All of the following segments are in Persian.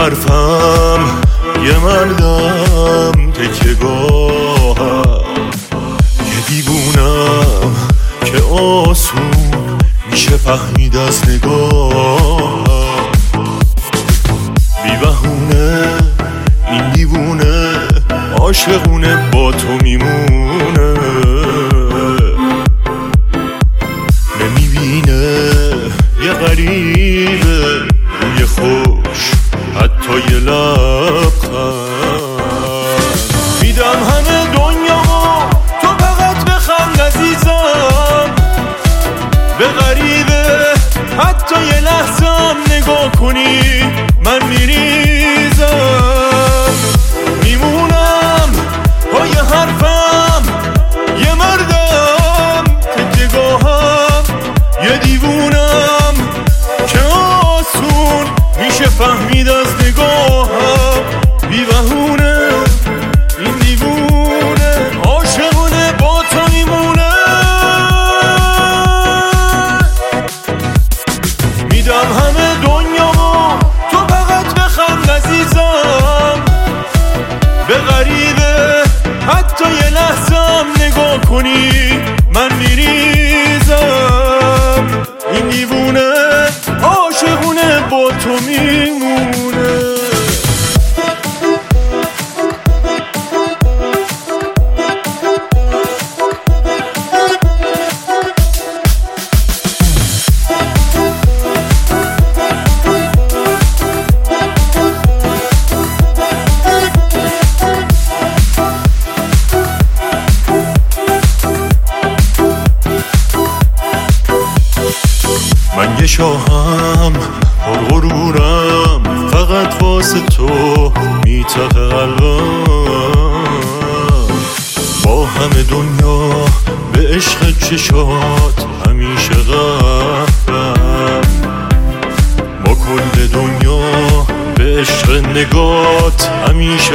حرفم یه مردم تکیه‌گاهم، یه دیوونم که آسون میشه فهمید از نگاهم. بی بهونه این دیوونه عاشقونه با تو میمونه، نمیبینه یه غریبه روی خوش حتی یه لبخند. میدم همه دنیا تو فقط بخند عزیزم، به غریبه حتی یه لحظم نگاه کنی من میریزم. میمونم پای حرفم یه مردم تکیه‌گاهم، یه دیوونم که آسون میشه فهمید از نگاهم. بی بهونه این دیوونه عاشقونه با تو میمونه. میدم همه دنیا تو فقط بخند عزیزم، به غریبه حتی یه لحظم نگاه کنی من میریزم. این دیوونه عاشقونه با تو میمونه. من یه شاهم غرورم، فقط واسه تو میتاقه قلبم. با همه دنیا به عشق چشات همیشه قهرم، با کل دنیا به عشق نگات همیشه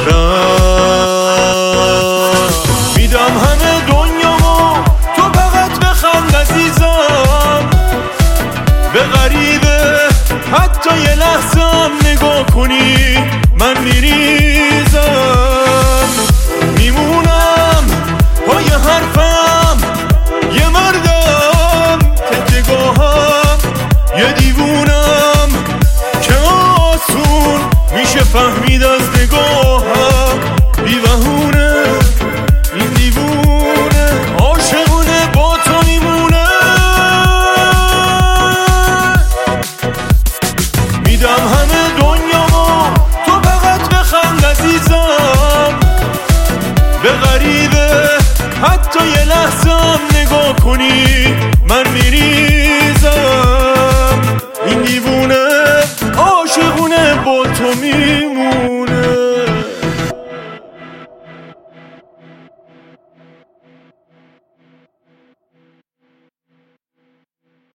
قهرم. میدم همه دنیا تو فقط بخند عزیزم، به غریبه حتی یه لحظم نگاه کنی من میریزم. میمونم پای حرفم یه مردم تکیه‌گاهم، یه دیوونم که آسون میشه فهمید از نگاهم. بی بهونه این دیوونه عاشقونه با تو میمونه. میدم همه دنیا تو فقط بخند عزیزم، به غریبه حتی یه لحظم نگاه کنی